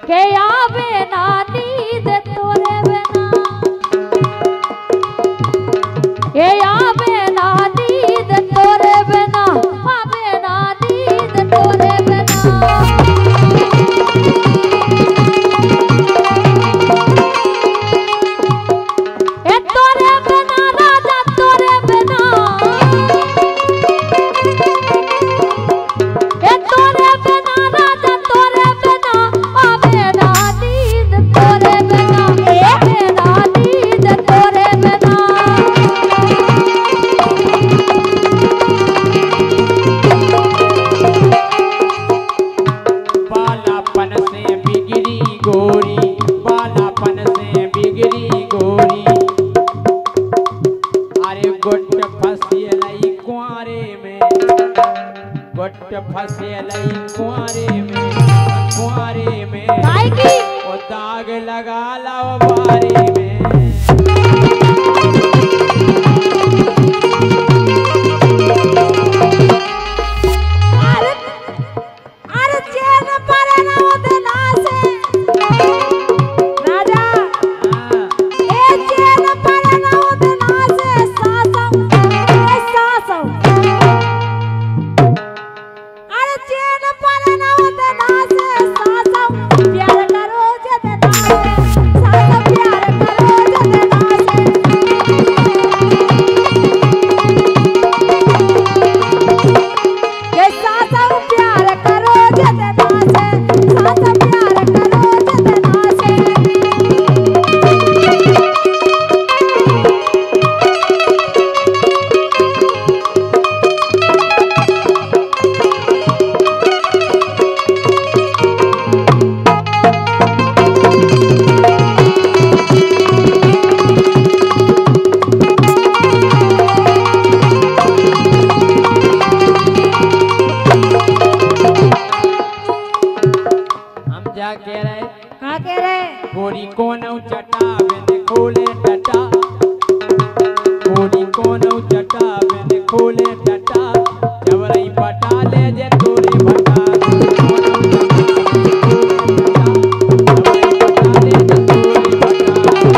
के आवे ना नींद तोरे बिना, के आवे ना नींद तोरे बिना, आवे ना नींद तोरे बिना। ए तोरे बिना राजा तोरे बिना, ए तोरे बिना राजा तोरे बिना, आवे ना नींद तोरे बिना, आवे ना नींद तोरे बिना। बालापन से बिगड़ी गोरी, बालापन से बिगड़ी गोरी, अरे गुट फसियलई कुआरे में, गुट फसियलई कुआरे में, कुआरे में ओ दाग लगा लो बारी में। अरे चैन परे ना होते ना से राजा, ए चैन परे ना होते ना से सासम, ए सासम। अरे चैन परे ना होते ना से सासम, प्यार करो जते ना से सासम, प्यार करो जते ना से। ये सासम प्यार करो जते ना से, सासम प्यार करो जते ना से। हम जा कह रहे का कह रहे? गोरी कोनौ चटा बिन खोले टटा, गोरी कोनौ चटा बिन खोले टटा, जबरई पटा ले जे तोरे भटा। गोरी कोनौ चटा बिन खोले टटा, जबरई पटा ले जे तोरे भटा।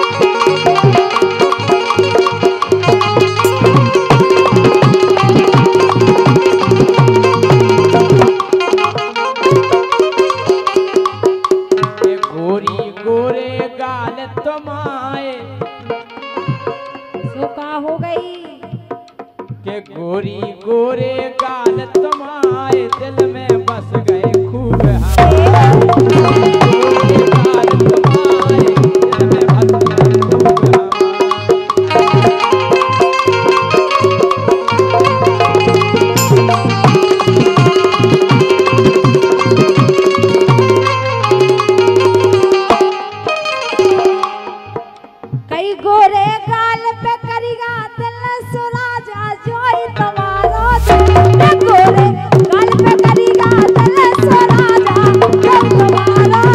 ये गोरी गोरे गाल तुम्हारे, सो का हो गई? के गोरी गोरे गाल तुम्हारे दिल में बस गए खूब हम। गोरे गाल तुम्हारे दिल में बस गए खूब हम। कई गोरे गाल पे करीगा दिल सो राजा जोई तुम्हारो दिल। ए गोरे गाल पे करीगा दिल सो राजा जोई तुम्हारो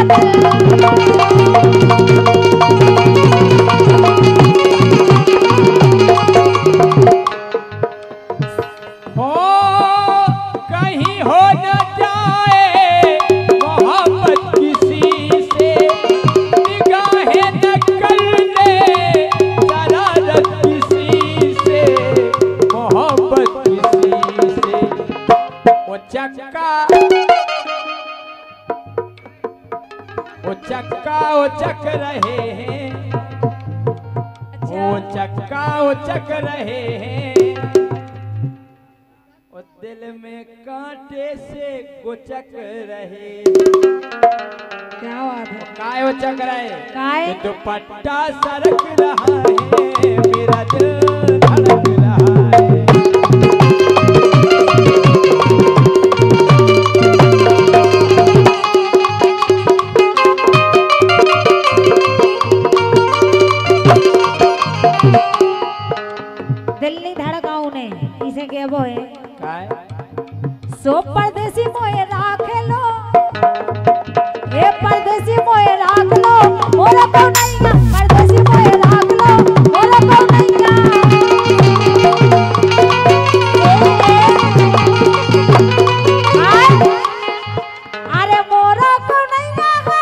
हो कहीं हो न जाए मोहब्बत किसी से, निगाहें न कर ले शरारत किसी से, मोहब्बत किसी से। वो चक्का वो चक्का वो चक रहे हैं, वो चक्का वो चक रहे हैं, वो दिल में कांटे से गुचक रहे। क्या बात है? काय वो चक रहे? काय? ये दुपट्टा सरक रहा है, मेरा दिल धड़क रहा है। दिल्ली धड़काऊ ने इसे के बोए काय? सो परदेसी मोए राख लो, ए परदेसी मोए राख लो, मोरा को नैया परदेसी मोए राख लो, मोरा को नैया। अरे मोरा को नैया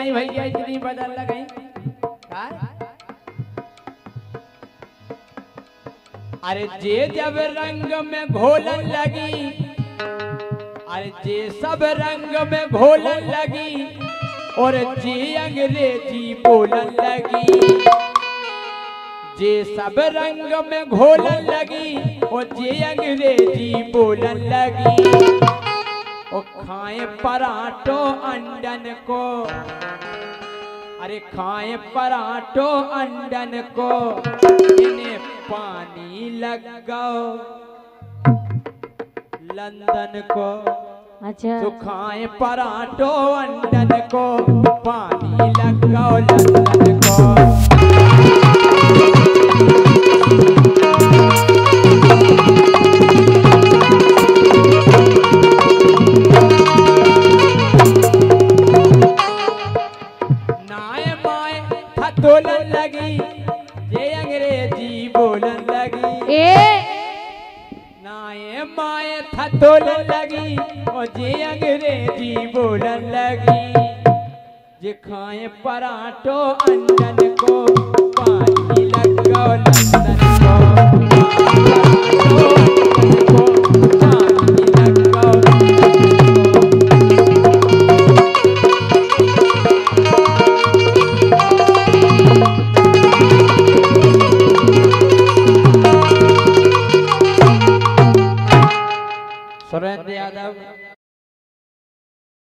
नहीं भैया इतनी बदल गई का? अरे जे जब रंग में घोलन लगी, अरे जे सब रंग में घोलन लगी और जे अंग्रेजी बोलन लगी, जे सब रंग में घोलन लगी और जे अंग्रेजी बोलन लगी। और खाए पराठो अंडन को, अरे खाए पराठो अंडन को, इन्हें पानी लग गओ लंदन को। अच्छा तो खाए पराठो अंडन को, पानी लग गओ लंदन को। नाए माए थतोलन लगी, जे अंग्रेजी बोलन लगी। नाए माए थतोलन लगी और जे अंग्रेजी बोलन लगी। जे खाए पराठो अंडन को,